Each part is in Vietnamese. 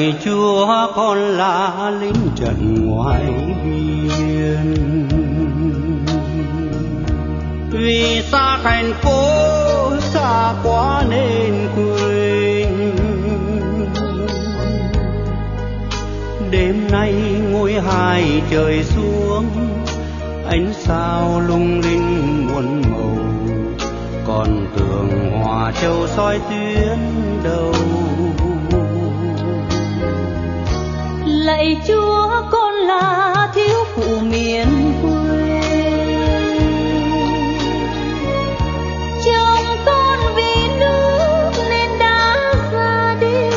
Lạy Chúa, con là lính trận ngoài biên, vì xa thành phố xa quá nên quên. Đêm nay ngôi hai trời xuống, ánh sao lung linh muôn màu, còn tường Hòa Châu soi tuyến đầu. Lạy Chúa, con là thiếu phụ miền quê, chồng con vì nước nên đã ra đi.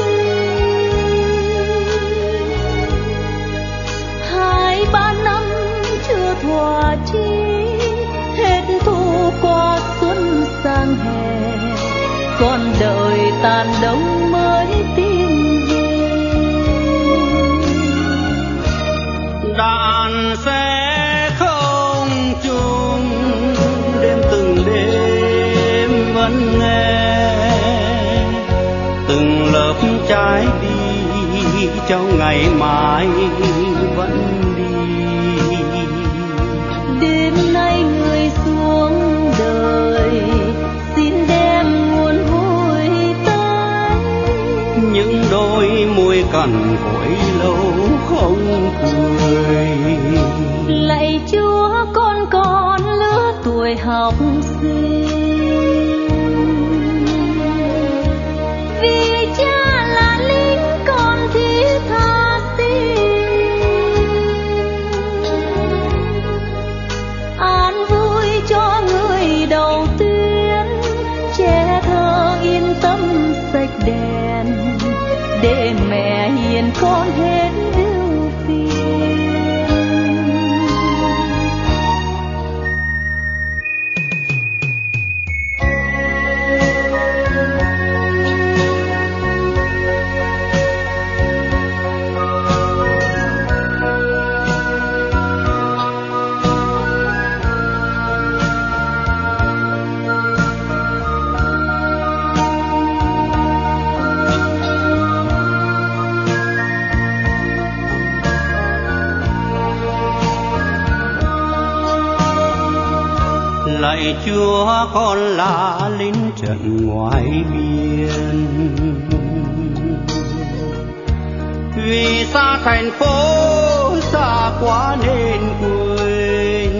2-3 năm chưa thỏa chí, hết thu qua xuân sang hè, còn đợi tàn đông mới tìm về. Đàn sẽ không chung đêm từng đêm vẫn nghe, từng lớp trái đi trong ngày mai vẫn đi. Đêm nay người xuống đời xin đem nguồn vui tới, những đôi môi cằn cỗi lâu không cười. Lạy Chúa, con còn lứa tuổi học sinh, vì cha là lính con thiết tha xin. An vui cho người đầu tiên, trẻ thơ yên tâm sạch đèn, để mẹ hiền con hết ưu phiền. Lạy Chúa, con là lính trận ngoài biên, vì xa thành phố xa quá nên quên.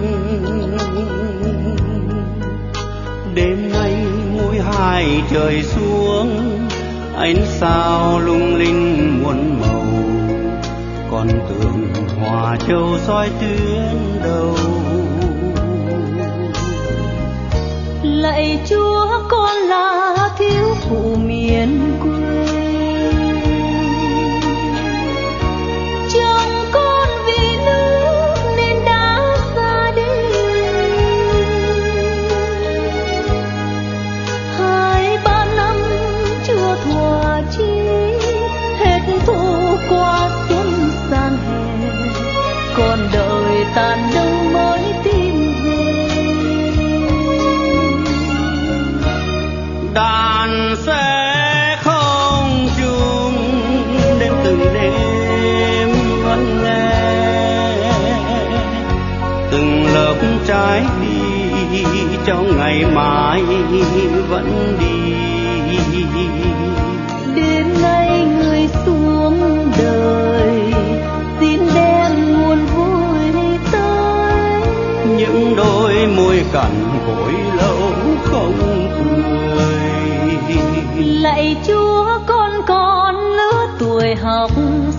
Đêm nay ngôi hai trời xuống, ánh sao lung linh muôn màu, còn tường Hòa Châu soi tuyến đầu. Lạy Chúa, con là thiếu phụ miền quê, chồng con vì nước nên đã ra đi. 2-3 năm chưa thỏa chí, hết thu qua xuân sang hè, còn đợi tàn đông mới tìm về. Đàn sẽ không chung đêm từng đêm vẫn nghe, từng lớp trái đi trong ngày mai vẫn đi. Đêm nay người xuống đời xin đem nguồn vui tới, những đôi môi cằn cỗi lâu không cười. Lạy Chúa, con còn lứa tuổi học